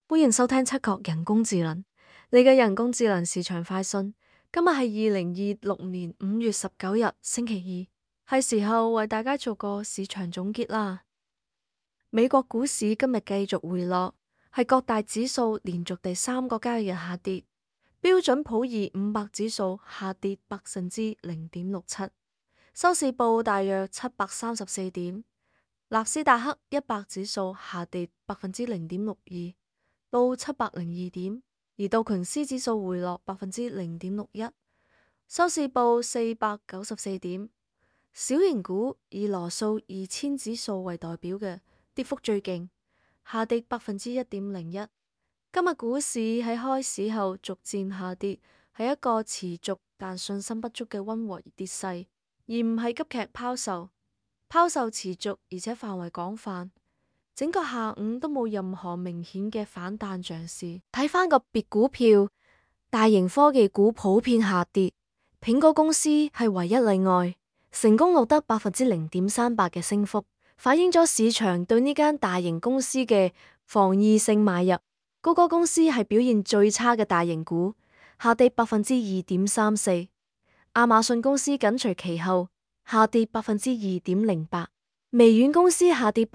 歡迎收聽七國人工智能，你嘅人工智能市場快訊。今日係2026年5月19日，星期二，係時候為大家做個市場總結啦。美國股市今日繼續回落，係各大指數連續第3個交易日下跌。標準普爾500指數下跌0.67%，收市報大約734點。納斯達克100指數下跌0.62%。到702點，而道瓊斯指數回落0.61%，收市報494點。小型股以羅素2000指數為代表嘅跌幅最勁，下跌1.01%。今日股市喺開市後逐漸下跌，係一個持續但信心不足嘅溫和跌勢，而唔係急劇拋售。拋售持續而且範圍廣泛。整個下午都冇任何明顯嘅反彈漲勢。睇返個別股票，大型科技股普遍下跌，蘋果公司係唯一例外，成功錄得0.38%嘅升幅，反映咗市場對呢間大型公司嘅防禦性買入。谷歌公司係表現最差嘅大型股，下跌2.34%。亞馬遜公司緊隨其後，下跌2.08%。微軟公司下跌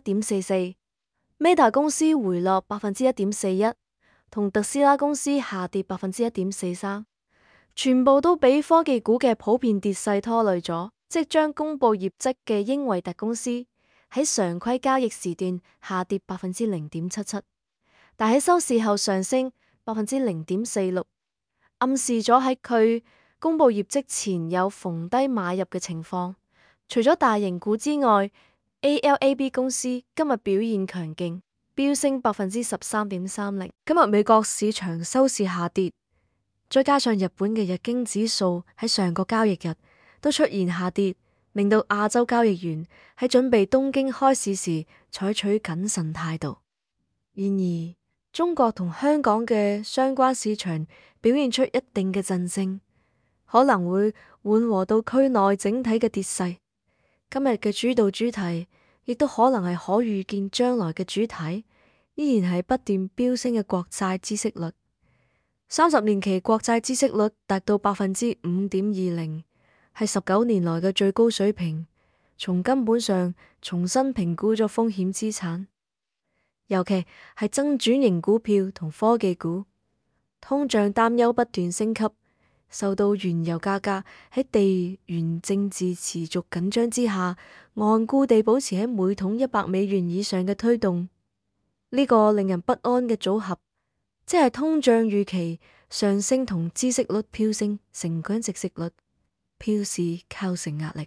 1.44%，Meta 公司回落1.41%，同特斯拉公司下跌1.43%，全部都俾科技股嘅普遍跌勢拖累咗。即將公布業績嘅英偉達公司喺常規交易時段下跌0.77%，但喺收市後上升0.46%，暗示咗喺佢公布業績前有逢低買入嘅情況。除咗大型股之外，ALAB 公司今日表現強勁，飆升13.30%。今日美國市場收市下跌，再加上日本嘅日經指數喺上個交易日都出現下跌，令到亞洲交易員喺準備東京開市時採取謹慎態度。然而，中國同香港嘅相關市場表現出一定嘅鎮靜，可能會緩和到區內整體嘅跌勢。今日嘅主導主題，亦都可能係可預見將來嘅主題，依然係不斷飆升嘅國債孳息率。30年期國債孳息率達到5.20%，係19年來嘅最高水平，從根本上重新評估咗風險資產，尤其係增轉型股票同科技股。通脹擔憂不斷升級。受到原油價格喺地緣政治持續緊張之下，頑固地保持喺每桶$100以上嘅推動，呢個令人不安嘅組合，即係通脹預期上升同孳息率飆升，成長值息率飄市構成壓力。